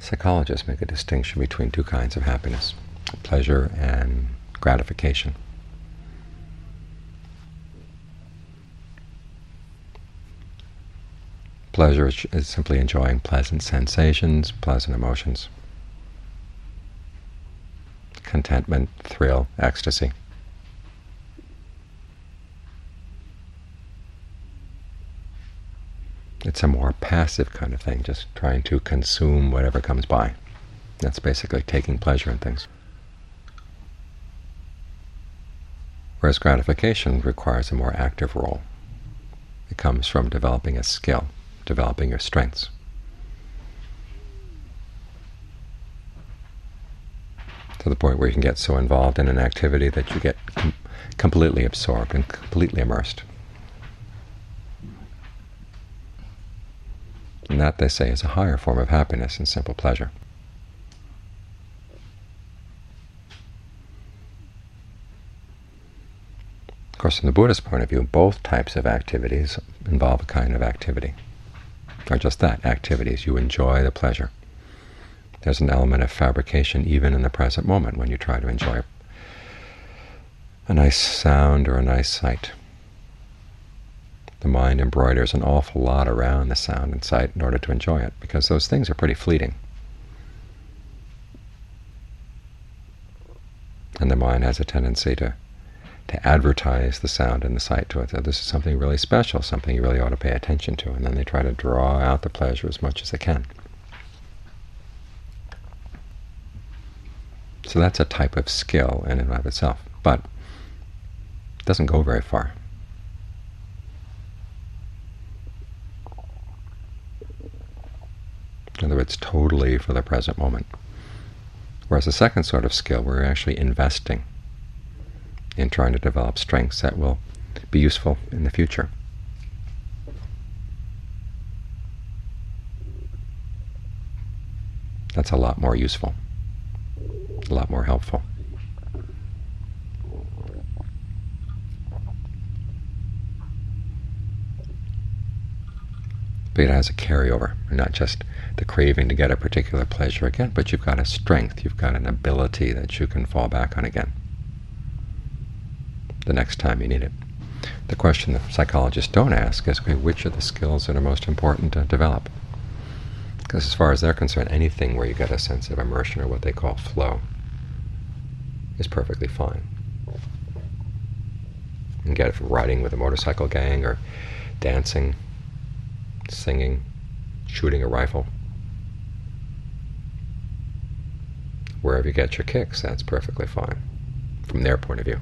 Psychologists make a distinction between two kinds of happiness, pleasure and gratification. Pleasure is simply enjoying pleasant sensations, pleasant emotions, contentment, thrill, ecstasy. It's a more passive kind of thing, just trying to consume whatever comes by. That's basically taking pleasure in things. Whereas gratification requires a more active role. It comes from developing a skill, developing your strengths. To the point where you can get so involved in an activity that you get completely absorbed and completely immersed. And that, they say, is a higher form of happiness than simple pleasure. Of course, from the Buddhist point of view, both types of activities involve a kind of activity. Or just that, activities. You enjoy the pleasure. There's an element of fabrication even in the present moment when you try to enjoy a nice sound or a nice sight. The mind embroiders an awful lot around the sound and sight in order to enjoy it, because those things are pretty fleeting. And the mind has a tendency to advertise the sound and the sight to it. So this is something really special, something you really ought to pay attention to, and then they try to draw out the pleasure as much as they can. So that's a type of skill in and of itself, but it doesn't go very far. In other words, totally for the present moment. Whereas the second sort of skill, we're actually investing in trying to develop strengths that will be useful in the future. That's a lot more useful, a lot more helpful. But it has a carryover, not just the craving to get a particular pleasure again, but you've got a strength, you've got an ability that you can fall back on again the next time you need it. The question that psychologists don't ask is, okay, which are the skills that are most important to develop? Because as far as they're concerned, anything where you get a sense of immersion, or what they call flow, is perfectly fine. You can get it from riding with a motorcycle gang, or dancing, singing, shooting a rifle. Wherever you get your kicks, that's perfectly fine, from their point of view.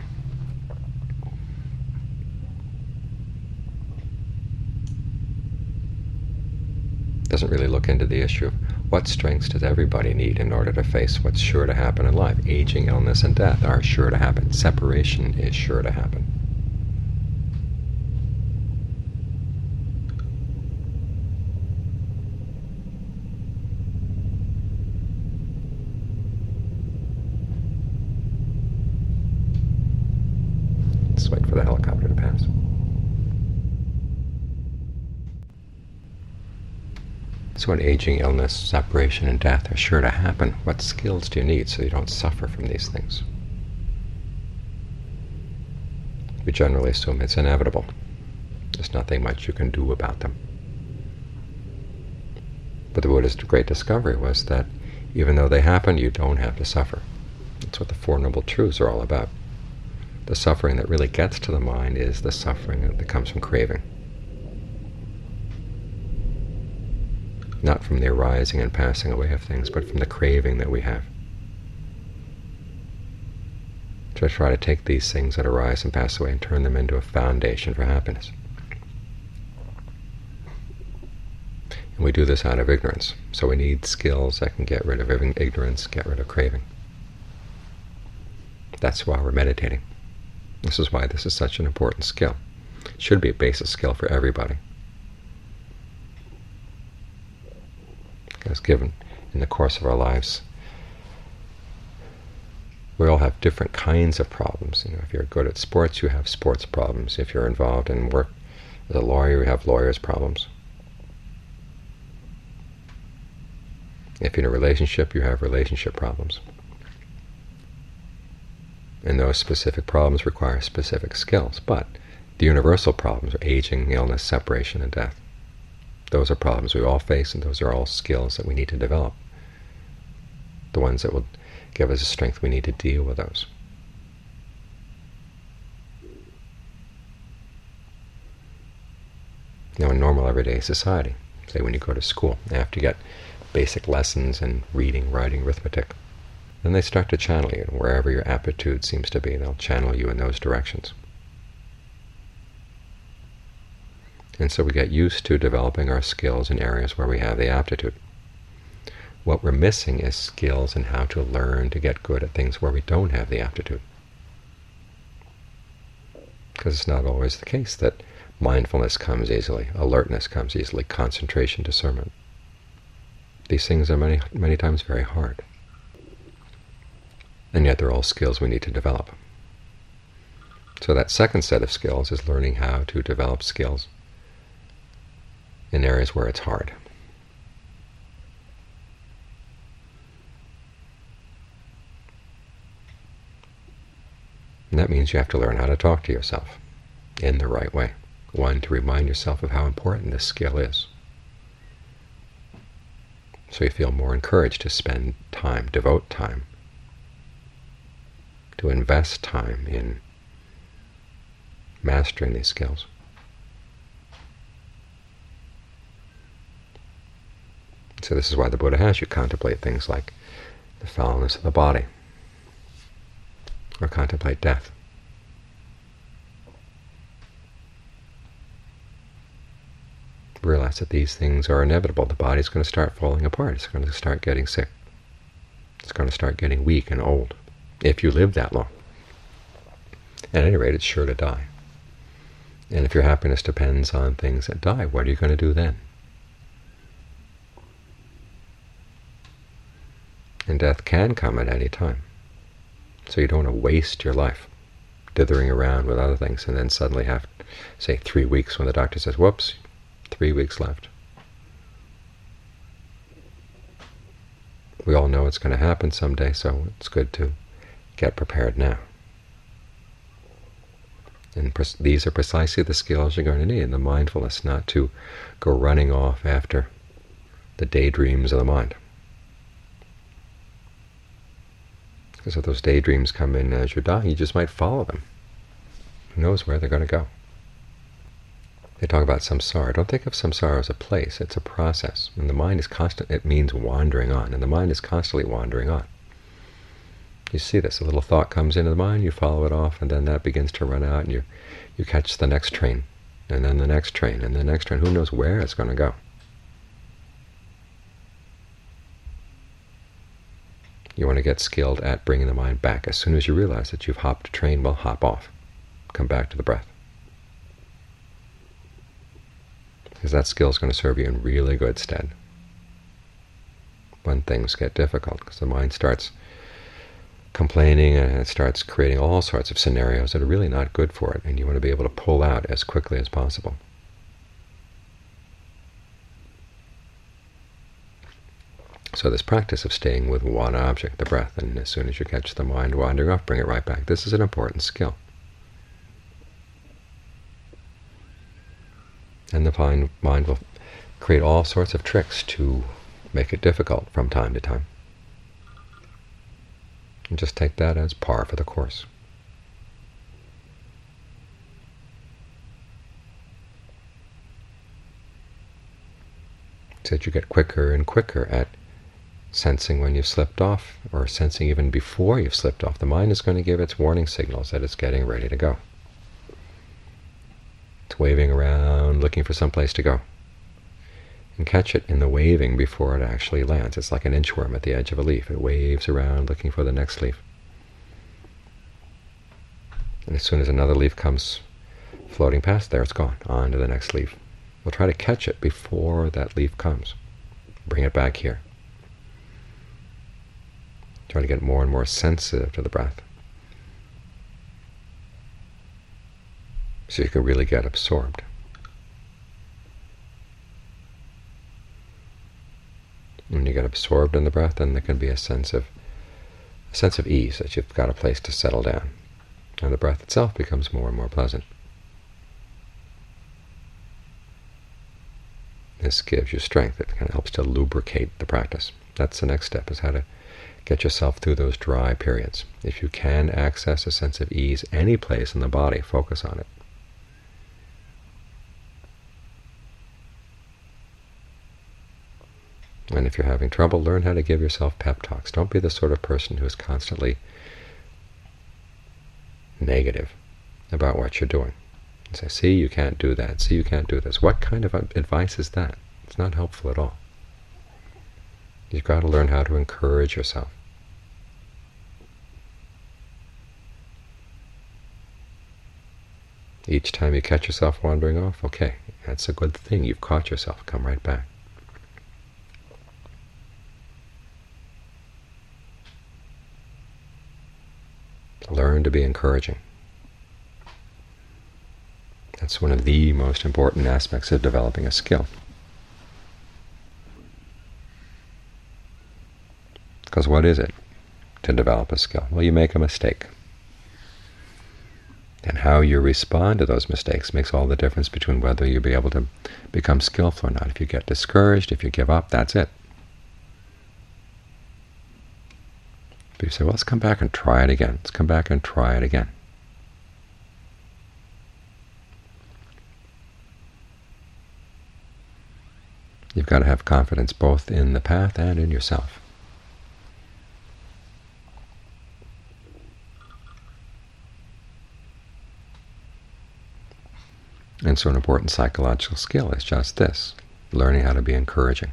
Doesn't really look into the issue of what strengths does everybody need in order to face what's sure to happen in life. Aging, illness, and death are sure to happen. Separation is sure to happen. Let's wait for the helicopter to pass. So when aging, illness, separation, and death are sure to happen, what skills do you need so you don't suffer from these things? We generally assume it's inevitable. There's nothing much you can do about them. But the Buddha's great discovery was that even though they happen, you don't have to suffer. That's what the Four Noble Truths are all about. The suffering that really gets to the mind is the suffering that comes from craving. Not from the arising and passing away of things, but from the craving that we have. To try to take these things that arise and pass away and turn them into a foundation for happiness. And we do this out of ignorance. So we need skills that can get rid of ignorance, get rid of craving. That's why we're meditating. This is why this is such an important skill. It should be a basic skill for everybody. Because given in the course of our lives, we all have different kinds of problems. If you're good at sports, you have sports problems. If you're involved in work as a lawyer, you have lawyers' problems. If you're in a relationship, you have relationship problems. And those specific problems require specific skills. But the universal problems are aging, illness, separation, and death. Those are problems we all face, and those are all skills that we need to develop. The ones that will give us the strength we need to deal with those. Now, in normal everyday society, say when you go to school, after you get basic lessons in reading, writing, arithmetic, then they start to channel you. Wherever your aptitude seems to be, they'll channel you in those directions. And so we get used to developing our skills in areas where we have the aptitude. What we're missing is skills in how to learn to get good at things where we don't have the aptitude. Because it's not always the case that mindfulness comes easily, alertness comes easily, concentration, discernment. These things are many, many times very hard. And yet they're all skills we need to develop. So that second set of skills is learning how to develop skills in areas where it's hard. And that means you have to learn how to talk to yourself in the right way. One, to remind yourself of how important this skill is. So you feel more encouraged to spend time, devote time, to invest time in mastering these skills. So this is why the Buddha has you contemplate things like the foulness of the body, or contemplate death. Realize that these things are inevitable. The body's going to start falling apart. It's going to start getting sick. It's going to start getting weak and old, if you live that long. At any rate, it's sure to die. And if your happiness depends on things that die, what are you going to do then? And death can come at any time. So you don't want to waste your life dithering around with other things and then suddenly have, say, 3 weeks when the doctor says, whoops, 3 weeks left. We all know it's going to happen someday, so it's good to get prepared now. And these are precisely the skills you're going to need, the mindfulness, not to go running off after the daydreams of the mind. Because if those daydreams come in as you're dying, you just might follow them. Who knows where they're going to go? They talk about samsara. Don't think of samsara as a place. It's a process. And the mind is constant. It means wandering on. And the mind is constantly wandering on. You see this. A little thought comes into the mind, you follow it off, and then that begins to run out, and you catch the next train, and then the next train, and the next train. Who knows where it's going to go? You want to get skilled at bringing the mind back. As soon as you realize that you've hopped a train, well, hop off. Come back to the breath. Because that skill is going to serve you in really good stead when things get difficult, because the mind starts complaining and it starts creating all sorts of scenarios that are really not good for it, and you want to be able to pull out as quickly as possible. So this practice of staying with one object, the breath, and as soon as you catch the mind wandering off, bring it right back. This is an important skill. And the mind will create all sorts of tricks to make it difficult from time to time. And just take that as par for the course. So that you get quicker and quicker at sensing when you've slipped off, or sensing even before you've slipped off. The mind is going to give its warning signals that it's getting ready to go. It's waving around, looking for some place to go. And catch it in the waving before it actually lands. It's like an inchworm at the edge of a leaf. It waves around looking for the next leaf. And as soon as another leaf comes floating past, there it's gone, on to the next leaf. We'll try to catch it before that leaf comes. Bring it back here. Try to get more and more sensitive to the breath, so you can really get absorbed. When you get absorbed in the breath, then there can be a sense of ease, that you've got a place to settle down, and the breath itself becomes more and more pleasant. This gives you strength. It kind of helps to lubricate the practice. That's the next step, is how to get yourself through those dry periods. If you can access a sense of ease any place in the body, focus on it. And if you're having trouble, learn how to give yourself pep talks. Don't be the sort of person who is constantly negative about what you're doing. And say, see, you can't do that. See, you can't do this. What kind of advice is that? It's not helpful at all. You've got to learn how to encourage yourself. Each time you catch yourself wandering off, okay, that's a good thing. You've caught yourself. Come right back. Learn to be encouraging. That's one of the most important aspects of developing a skill. Because what is it to develop a skill? Well, you make a mistake. And how you respond to those mistakes makes all the difference between whether you'll be able to become skillful or not. If you get discouraged, if you give up, that's it. But you say, well, let's come back and try it again. Let's come back and try it again. You've got to have confidence both in the path and in yourself. And so an important psychological skill is just this, learning how to be encouraging.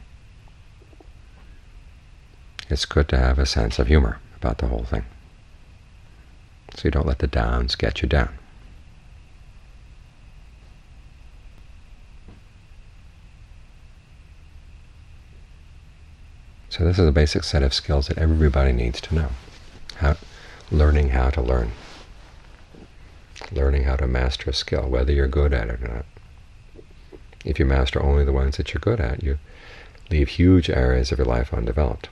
It's good to have a sense of humor about the whole thing, so you don't let the downs get you down. So this is a basic set of skills that everybody needs to know. Learning how to learn. Learning how to master a skill, whether you're good at it or not. If you master only the ones that you're good at, you leave huge areas of your life undeveloped.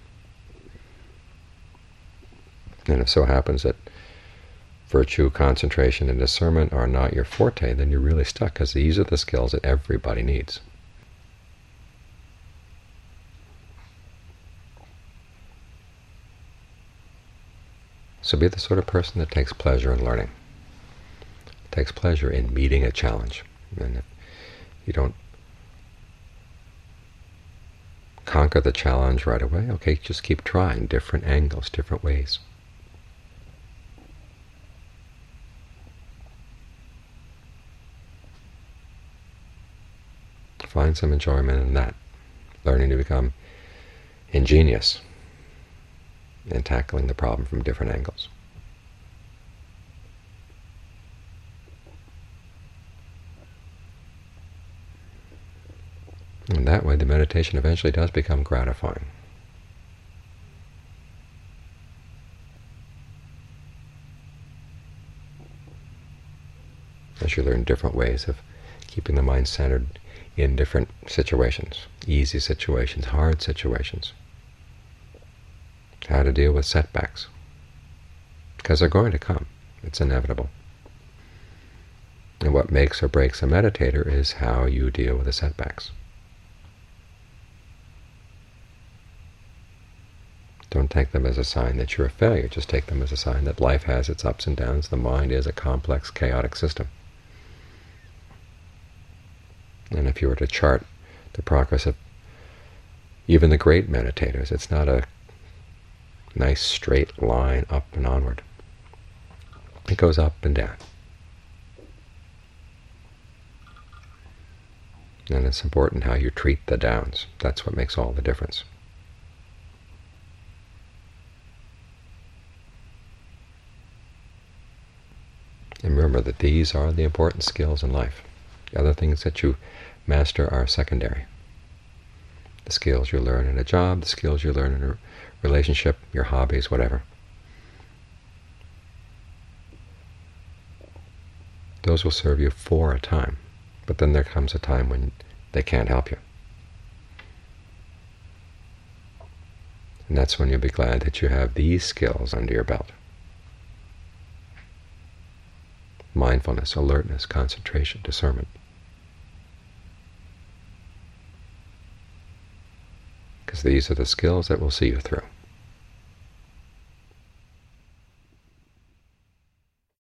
And if so happens that virtue, concentration, and discernment are not your forte, then you're really stuck, because these are the skills that everybody needs. So be the sort of person that takes pleasure in learning, takes pleasure in meeting a challenge. And if you don't conquer the challenge right away, okay, just keep trying different angles, different ways. Find some enjoyment in that, learning to become ingenious in tackling the problem from different angles. And that way the meditation eventually does become gratifying. As you learn different ways of keeping the mind centered in different situations, easy situations, hard situations, how to deal with setbacks, because they're going to come. It's inevitable. And what makes or breaks a meditator is how you deal with the setbacks. Don't take them as a sign that you're a failure. Just take them as a sign that life has its ups and downs. The mind is a complex, chaotic system. And if you were to chart the progress of even the great meditators, it's not a nice straight line up and onward. It goes up and down. And it's important how you treat the downs. That's what makes all the difference. And remember that these are the important skills in life. The other things that you master are secondary. The skills you learn in a job, the skills you learn in a relationship, your hobbies, whatever. Those will serve you for a time, but then there comes a time when they can't help you. And that's when you'll be glad that you have these skills under your belt. Mindfulness, alertness, concentration, discernment. Because these are the skills that will see you through.